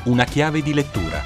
Una chiave di lettura.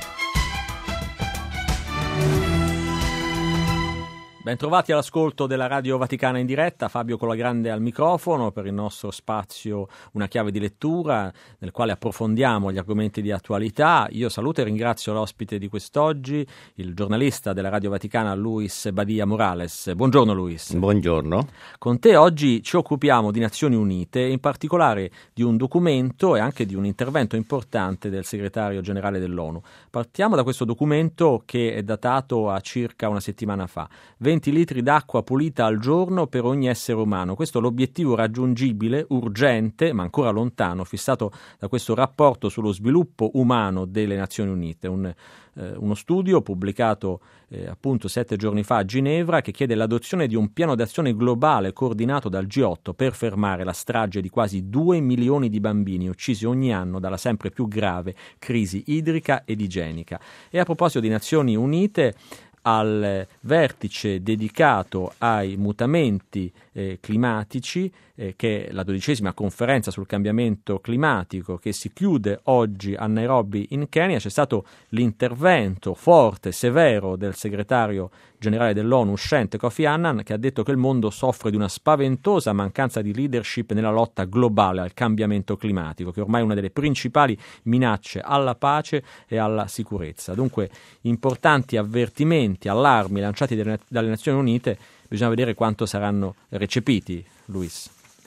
Bentrovati all'ascolto della Radio Vaticana in diretta, Fabio Colagrande al microfono per il nostro spazio Una chiave di lettura, nel quale approfondiamo gli argomenti di attualità. Io saluto e ringrazio l'ospite di quest'oggi, il giornalista della Radio Vaticana Luis Badia Morales. Buongiorno Luis. Buongiorno. Con te oggi ci occupiamo di Nazioni Unite, in particolare di un documento e anche di un intervento importante del segretario generale dell'ONU. Partiamo da questo documento che è datato a circa una settimana fa. 20 litri d'acqua pulita al giorno per ogni essere umano. Questo è l'obiettivo raggiungibile, urgente, ma ancora lontano, fissato da questo rapporto sullo sviluppo umano delle Nazioni Unite. Uno studio pubblicato appunto 7 giorni fa a Ginevra che chiede l'adozione di un piano d'azione globale coordinato dal G8 per fermare la strage di quasi 2 milioni di bambini uccisi ogni anno dalla sempre più grave crisi idrica ed igienica. E a proposito di Nazioni Unite, al vertice dedicato ai mutamenti climatici, che è la 12ª conferenza sul cambiamento climatico che si chiude oggi a Nairobi in Kenya, c'è stato l'intervento forte, severo del segretario generale dell'ONU uscente Kofi Annan, che ha detto che il mondo soffre di una spaventosa mancanza di leadership nella lotta globale al cambiamento climatico, che ormai è una delle principali minacce alla pace e alla sicurezza. Dunque importanti avvertimenti, allarmi lanciati dalle Nazioni Unite, bisogna vedere quanto saranno recepiti, Luis.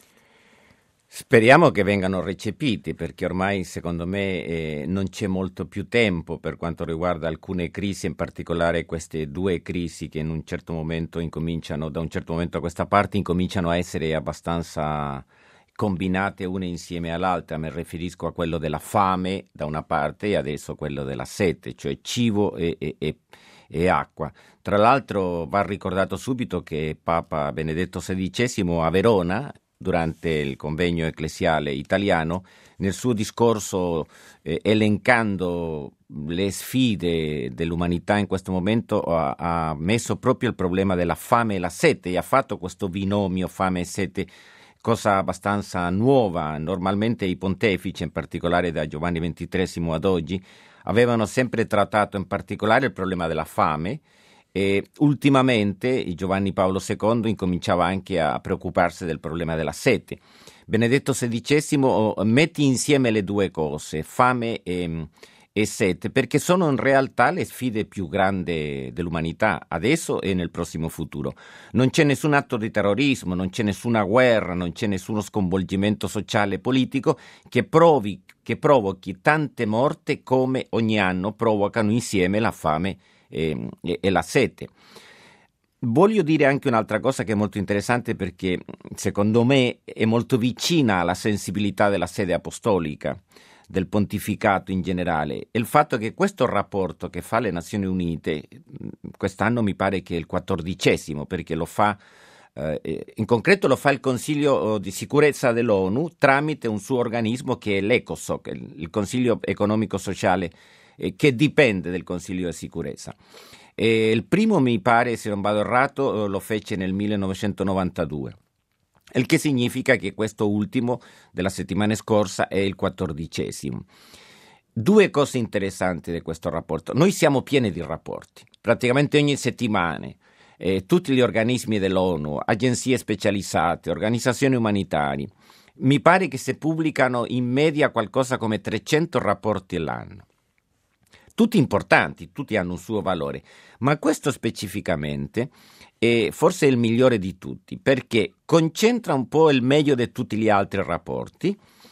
Speriamo che vengano recepiti, perché ormai secondo me non c'è molto più tempo per quanto riguarda alcune crisi, in particolare queste due crisi che in un certo momento incominciano, da un certo momento a questa parte, incominciano a essere abbastanza combinate una insieme all'altra. Mi riferisco a quello della fame da una parte e adesso quello della sete, cioè cibo e acqua. Tra l'altro va ricordato subito che Papa Benedetto XVI a Verona, durante il convegno ecclesiale italiano, nel suo discorso elencando le sfide dell'umanità in questo momento ha messo proprio il problema della fame e la sete e ha fatto questo binomio fame e sete, cosa abbastanza nuova. Normalmente i pontefici, in particolare da Giovanni XXIII ad oggi, avevano sempre trattato in particolare il problema della fame, e ultimamente Giovanni Paolo II incominciava anche a preoccuparsi del problema della sete. Benedetto XVI mette insieme le due cose, fame e sete, perché sono in realtà le sfide più grandi dell'umanità adesso e nel prossimo futuro. Non c'è nessun atto di terrorismo, non c'è nessuna guerra, non c'è nessuno sconvolgimento sociale e politico che provochi tante morti come ogni anno provocano insieme la fame e la sete. Voglio dire anche un'altra cosa che è molto interessante, perché secondo me è molto vicina alla sensibilità della sede apostolica, del pontificato in generale, è il fatto che questo rapporto che fa le Nazioni Unite, quest'anno mi pare che è il 14°, perché lo fa in concreto lo fa il Consiglio di sicurezza dell'ONU tramite un suo organismo che è l'ECOSOC, il Consiglio economico sociale, che dipende del Consiglio di sicurezza. Il primo, mi pare, se non vado errato, lo fece nel 1992. Il che significa che questo ultimo della settimana scorsa è il 14°. Due cose interessanti di questo rapporto. Noi siamo pieni di rapporti, praticamente ogni settimana. Tutti gli organismi dell'ONU, agenzie specializzate, organizzazioni umanitarie, mi pare che si pubblicano in media qualcosa come 300 rapporti all'anno. Tutti importanti, tutti hanno un suo valore, ma questo specificamente è forse il migliore di tutti, perché concentra un po' il meglio di tutti gli altri rapporti,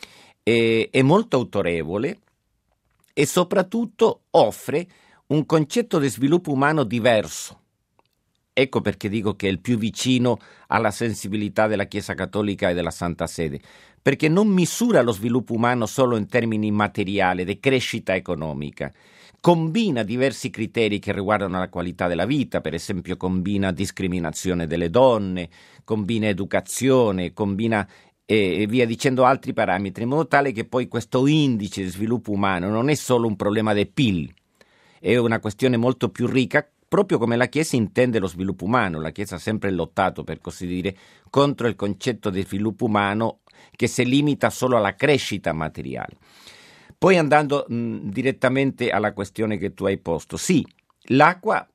è molto autorevole e soprattutto offre un concetto di sviluppo umano diverso. Ecco perché dico che è il più vicino alla sensibilità della Chiesa Cattolica e della Santa Sede, perché non misura lo sviluppo umano solo in termini materiali, di crescita economica, combina diversi criteri che riguardano la qualità della vita, per esempio combina discriminazione delle donne, combina educazione, combina e via dicendo altri parametri, in modo tale che poi questo indice di sviluppo umano non è solo un problema del PIL, è una questione molto più ricca, proprio come la Chiesa intende lo sviluppo umano. La Chiesa ha sempre lottato, per così dire, contro il concetto di sviluppo umano che si limita solo alla crescita materiale. Poi andando direttamente alla questione che tu hai posto, sì, l'acqua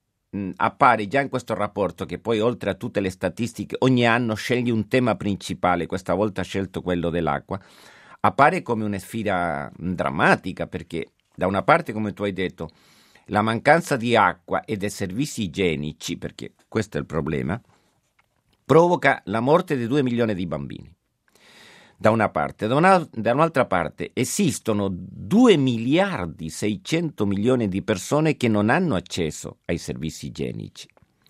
appare già in questo rapporto che poi oltre a tutte le statistiche ogni anno sceglie un tema principale, questa volta ha scelto quello dell'acqua, appare come una sfida drammatica perché da una parte, come tu hai detto, la mancanza di acqua e dei servizi igienici, perché questo è il problema, provoca la morte di 2 milioni di bambini. Da una parte, da un'altra parte esistono 2 miliardi 600 milioni di persone che non hanno accesso ai servizi igienici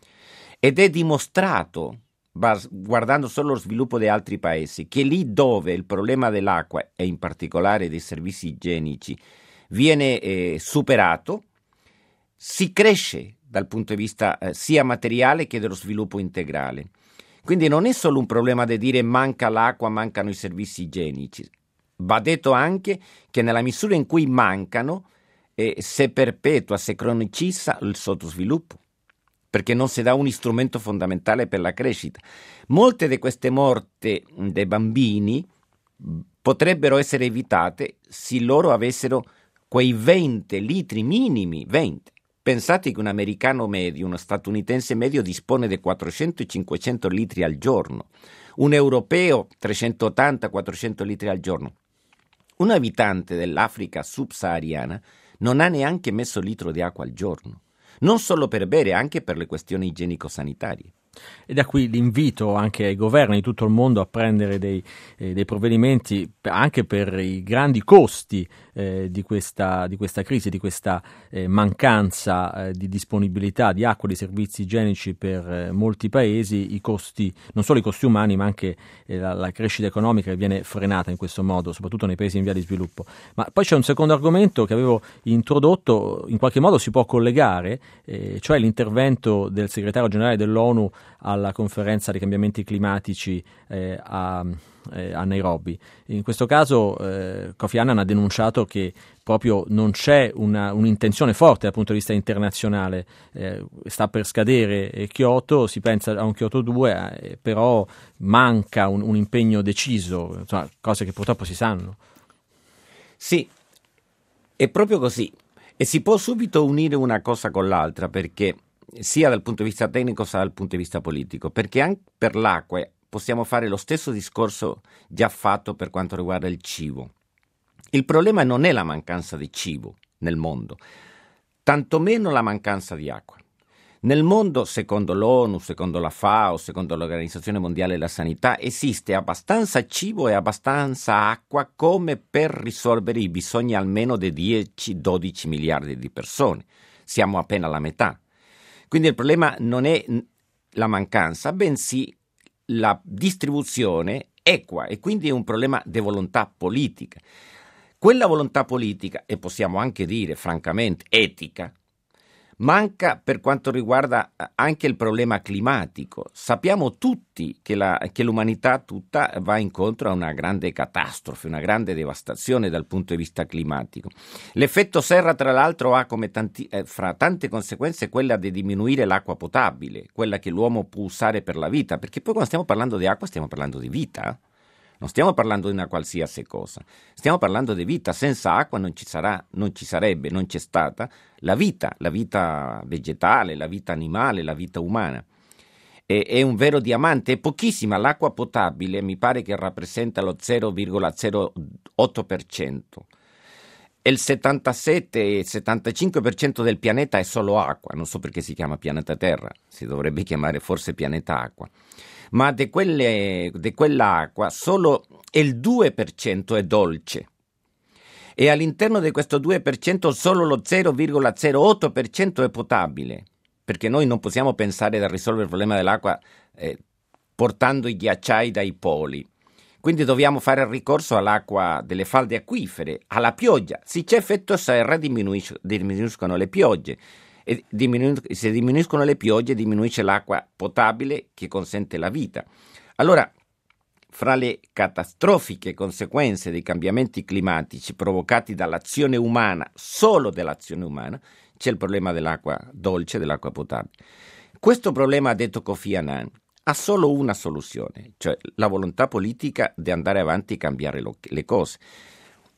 ed è dimostrato, guardando solo lo sviluppo di altri paesi, che lì dove il problema dell'acqua e in particolare dei servizi igienici viene superato, si cresce dal punto di vista sia materiale che dello sviluppo integrale. Quindi non è solo un problema di dire manca l'acqua, mancano i servizi igienici. Va detto anche che nella misura in cui mancano si perpetua, si cronicizza il sottosviluppo, perché non si dà un strumento fondamentale per la crescita. Molte di queste morti dei bambini potrebbero essere evitate se loro avessero quei 20 litri minimi, 20. Pensate che un americano medio, uno statunitense medio dispone di 400-500 litri al giorno, un europeo 380-400 litri al giorno. Un abitante dell'Africa subsahariana non ha neanche mezzo litro di acqua al giorno, non solo per bere, anche per le questioni igienico-sanitarie. E da qui l'invito anche ai governi di tutto il mondo a prendere dei provvedimenti anche per i grandi costi di questa crisi, di questa mancanza di disponibilità di acqua e di servizi igienici per molti paesi, i costi, non solo i costi umani ma anche la crescita economica che viene frenata in questo modo, soprattutto nei paesi in via di sviluppo. Ma poi c'è un secondo argomento che avevo introdotto, in qualche modo si può collegare, cioè l'intervento del segretario generale dell'ONU alla conferenza dei cambiamenti climatici a Nairobi. In questo caso Kofi Annan ha denunciato che proprio non c'è un'intenzione forte dal punto di vista internazionale, sta per scadere Kyoto, si pensa a un Kyoto 2, però manca un impegno deciso, insomma, cose che purtroppo si sanno. Sì, è proprio così e si può subito unire una cosa con l'altra perché sia dal punto di vista tecnico sia dal punto di vista politico, perché anche per l'acqua possiamo fare lo stesso discorso già fatto per quanto riguarda il cibo. Il problema non è la mancanza di cibo nel mondo, tantomeno la mancanza di acqua. Nel mondo, secondo l'ONU, secondo la FAO, secondo l'Organizzazione Mondiale della Sanità, esiste abbastanza cibo e abbastanza acqua come per risolvere i bisogni almeno di 10-12 miliardi di persone. Siamo appena alla metà. Quindi il problema non è la mancanza, bensì la distribuzione equa e quindi è un problema di volontà politica. Quella volontà politica, e possiamo anche dire francamente etica, manca per quanto riguarda anche il problema climatico. Sappiamo tutti che l'umanità tutta va incontro a una grande catastrofe, una grande devastazione dal punto di vista climatico. L'effetto serra, tra l'altro, ha come fra tante conseguenze quella di diminuire l'acqua potabile, quella che l'uomo può usare per la vita, perché poi quando stiamo parlando di acqua stiamo parlando di vita. Non stiamo parlando di una qualsiasi cosa, stiamo parlando di vita. Senza acqua non c'è stata la vita vegetale, la vita animale, la vita umana. È un vero diamante, è pochissima. L'acqua potabile mi pare che rappresenta lo 0,08%. E il 77-75% del pianeta è solo acqua, non so perché si chiama pianeta Terra, si dovrebbe chiamare forse pianeta acqua. Ma di quell'acqua solo il 2% è dolce e all'interno di questo 2% solo lo 0,08% è potabile, perché noi non possiamo pensare di risolvere il problema dell'acqua portando i ghiacciai dai poli. Quindi dobbiamo fare ricorso all'acqua delle falde acquifere, alla pioggia. Se c'è effetto serra diminuiscono le piogge. E se diminuiscono le piogge diminuisce l'acqua potabile che consente la vita. Allora, fra le catastrofiche conseguenze dei cambiamenti climatici provocati dall'azione umana, solo dell'azione umana, c'è il problema dell'acqua dolce, dell'acqua potabile. Questo problema, ha detto Kofi Annan, ha solo una soluzione, cioè la volontà politica di andare avanti e cambiare le cose.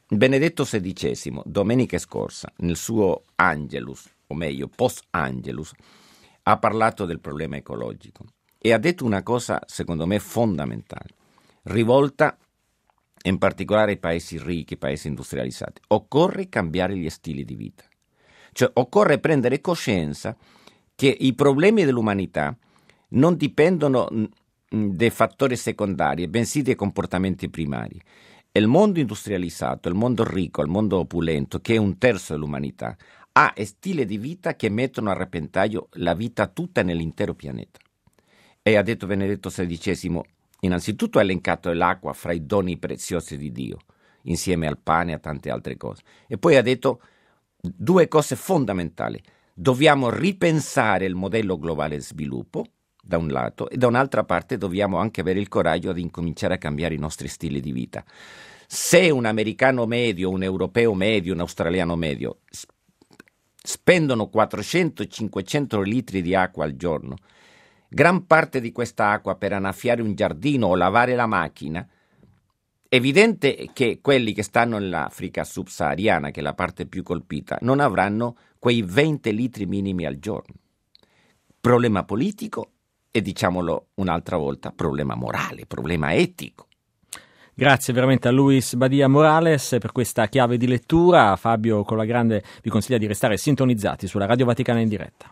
Benedetto XVI, domenica scorsa, nel suo Angelus, o meglio, post-Angelus, ha parlato del problema ecologico e ha detto una cosa, secondo me, fondamentale, rivolta in particolare ai paesi ricchi, ai paesi industrializzati. Occorre cambiare gli stili di vita. Cioè, occorre prendere coscienza che i problemi dell'umanità non dipendono dai fattori secondari, bensì dai comportamenti primari. E il mondo industrializzato, il mondo ricco, il mondo opulento, che è un terzo dell'umanità, ha stili di vita che mettono a repentaglio la vita tutta nell'intero pianeta. E ha detto Benedetto XVI, innanzitutto ha elencato l'acqua fra i doni preziosi di Dio, insieme al pane e a tante altre cose. E poi ha detto due cose fondamentali. Dobbiamo ripensare il modello globale di sviluppo, da un lato, e da un'altra parte dobbiamo anche avere il coraggio di incominciare a cambiare i nostri stili di vita. Se un americano medio, un europeo medio, un australiano medio spendono 400-500 litri di acqua al giorno, gran parte di questa acqua per annaffiare un giardino o lavare la macchina, è evidente che quelli che stanno nell'Africa subsahariana, che è la parte più colpita, non avranno quei 20 litri minimi al giorno. Problema politico e, diciamolo un'altra volta, problema morale, problema etico. Grazie veramente a Luis Badia Morales per questa chiave di lettura. Fabio Colagrande vi consiglia di restare sintonizzati sulla Radio Vaticana in diretta.